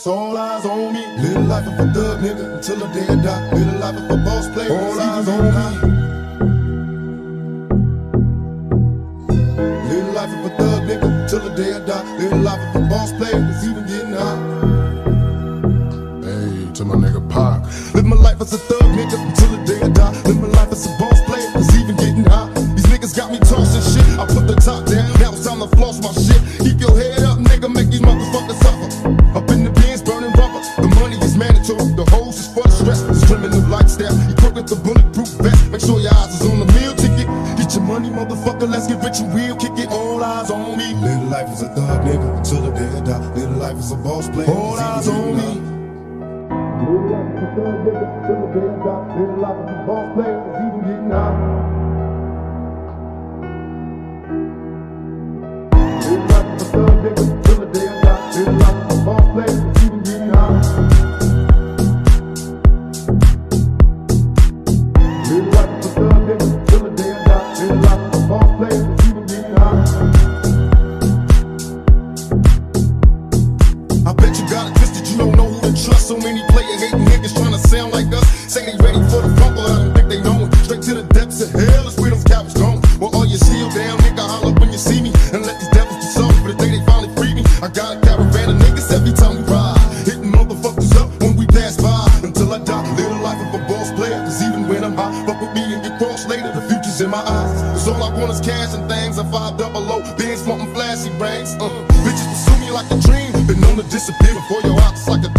So all eyes on me. Live the life of a thug nigga until the day I die. Live the life of a boss player. All eyes on me. Live the life of a thug nigga till the day I die. Live the life of a boss player, it's even getting hot. Hey, to my nigga Pac. Live my life as a thug nigga until the day I die. Live my life as a boss player, it's even getting hot. These niggas got me tossing shit. I put the top down, now it's time to floss my shit. Keep your head up, nigga, make these motherfuckers suffer. Up in the bins, burning rubber. The money is mandatory, the hose is for the stress. It's criminal lifestyle, equipped with the bulletproof vest. Make sure your eyes is on the meal ticket. Get your money, motherfucker, let's get rich and real. Kick it, all eyes on me. Live the life as a thug nigga until the day I die. Live the life as a boss player, all eyes on me. Live the life as a thug nigga till the day I die. Live the life as a boss player, it's even getting hot. Live the life as a thug nigga till the day I die. Live the life as a boss player, it's even getting hot. Live the life as a thug nigga till the day I die. Live the life as a boss player, it's even getting hot. I bet you got it twisted, you don't know who to trust. So many player-hating niggas tryna sound like us. Say they ready for the front, but I don't think they know it. Straight to the depths of hell is where them cowards going. Well, all your shield down, nigga, holler when you see me. And let these devils be sorry for the day they finally free me. I got a caravan of niggas every time we ride, hitting motherfuckers up when we pass by. Until I die, live the life of a boss player. Cause even when I'm high, fuck with me and get crossed later. The future's in my eyes. Cause all I want is cash and things. I 5 double O, Benz wanting flashy rings. Bitches pursue me like a dream. Been known to disappear before your eyes like a